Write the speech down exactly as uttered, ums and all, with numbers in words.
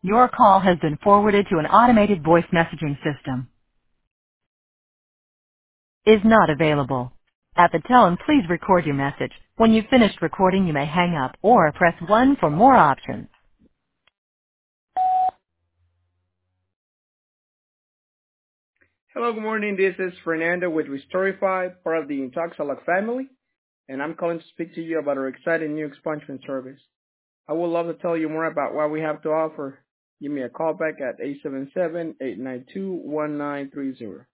Your call has been forwarded to an automated voice messaging system. Is not available. At the tone, please record your message. When you've finished recording, you may hang up or press one for more options. Hello, good morning. This is Fernando with Restorify, part of the Intoxalog family, and I'm calling to speak to you about our exciting new expungement service. I would love to tell you more about what we have to offer. Give me a call back at eight seven seven, eight nine two, one nine three zero.